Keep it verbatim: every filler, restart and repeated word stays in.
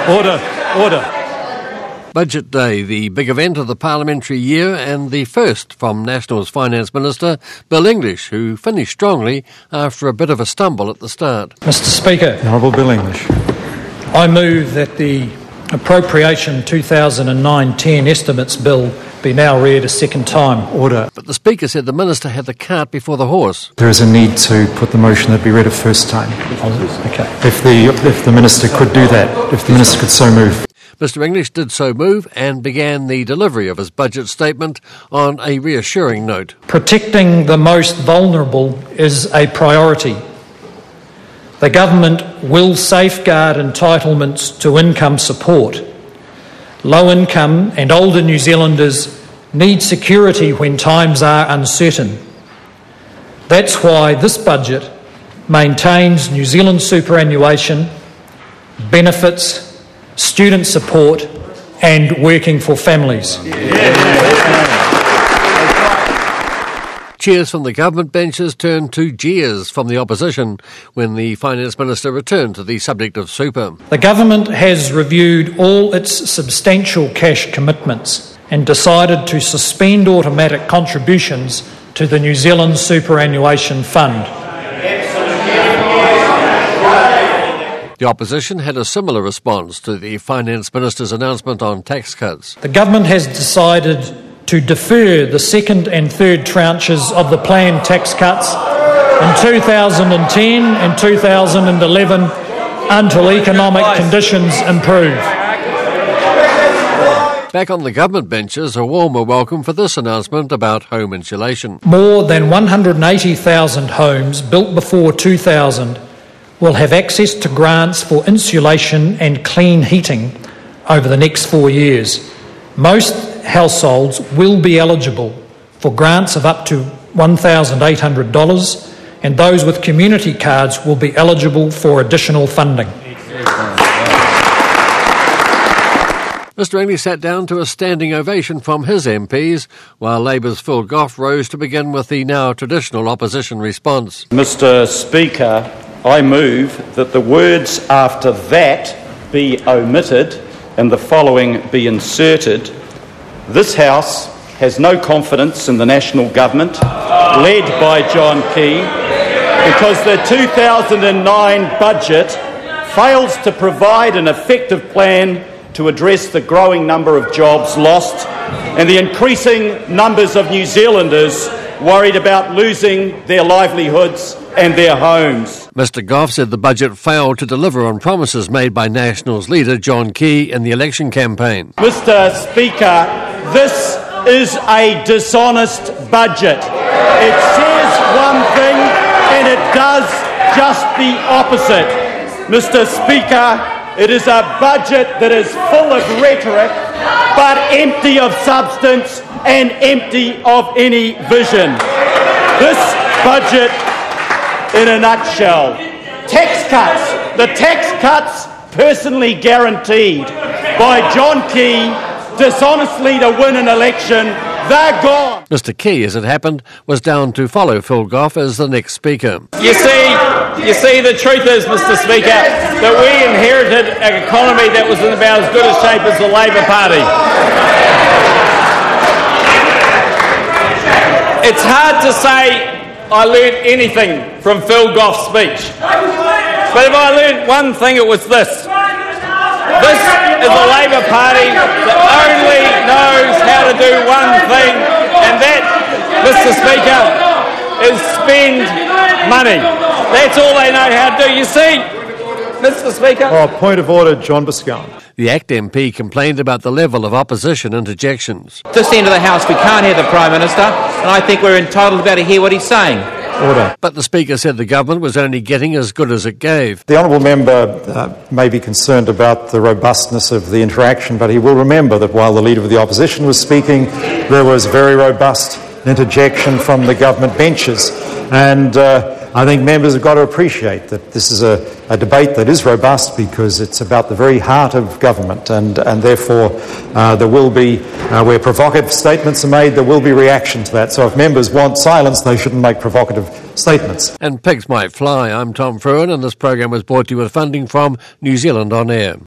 Order, order. Budget Day, the big event of the parliamentary year and the first from National's Finance Minister, Bill English, who finished strongly after a bit of a stumble at the start. Mister Speaker, Honourable Bill English. I move that the Appropriation two thousand nine ten Estimates Bill be now read a second time. Order. But the Speaker said the Minister had the cart before the horse. There is a need to put the motion that be read a first time. Okay. If the if the Minister could do that, if the Minister could so move. Mister English did so move and began the delivery of his budget statement on a reassuring note. Protecting the most vulnerable is a priority. The government will safeguard entitlements to income support. Low income and older New Zealanders need security when times are uncertain. That's why this budget maintains New Zealand superannuation, benefits, student support and working for families. Cheers from the government benches turned to jeers from the opposition when the Finance Minister returned to the subject of super. The government has reviewed all its substantial cash commitments and decided to suspend automatic contributions to the New Zealand Superannuation Fund. The opposition had a similar response to the Finance Minister's announcement on tax cuts. The government has decided to defer the second and third tranches of the planned tax cuts in two thousand ten and two thousand eleven until economic conditions improve. Back on the government benches, a warmer welcome for this announcement about home insulation. More than one hundred eighty thousand homes built before two thousand will have access to grants for insulation and clean heating over the next four years. Most households will be eligible for grants of up to one thousand eight hundred dollars, and those with community cards will be eligible for additional funding. Mister English sat down to a standing ovation from his M Ps, while Labour's Phil Goff rose to begin with the now traditional opposition response. Mister Speaker, I move that the words after that be omitted and the following be inserted. This House has no confidence in the National Government, led by John Key, because the two thousand nine budget fails to provide an effective plan to address the growing number of jobs lost and the increasing numbers of New Zealanders worried about losing their livelihoods and their homes. Mister Goff said the budget failed to deliver on promises made by Nationals leader John Key in the election campaign. Mister Speaker, this is a dishonest budget. It says one thing and it does just the opposite. Mister Speaker, it is a budget that is full of rhetoric but empty of substance and empty of any vision. This budget, in a nutshell, tax cuts, the tax cuts personally guaranteed by John Key dishonestly to win an election, they're gone. Mister Key, as it happened, was down to follow Phil Goff as the next speaker. You see, you see, the truth is, Mister Speaker, that we inherited an economy that was in about as good a shape as the Labour Party. It's hard to say I learned anything from Phil Goff's speech. But if I learned one thing, it was this. This is a Labour Party that only knows how to do one thing, and that, Mister Speaker, is spend money. That's all they know how to do. You see, Mister Speaker... Oh, point of order, John Biscoe. The ACT M P complained about the level of opposition interjections. This end of the House, we can't hear the Prime Minister, and I think we're entitled to be able to hear what he's saying. Order. But the Speaker said the government was only getting as good as it gave. The Honourable Member uh, may be concerned about the robustness of the interaction, but he will remember that while the Leader of the Opposition was speaking, there was very robust interjection from the government benches. And uh, I think members have got to appreciate that this is a, a debate that is robust because it's about the very heart of government, and, and therefore uh, there will be, uh, where provocative statements are made, there will be reaction to that. So if members want silence, they shouldn't make provocative statements. And pigs might fly. I'm Tom Fruin, and this program was brought to you with funding from New Zealand On Air.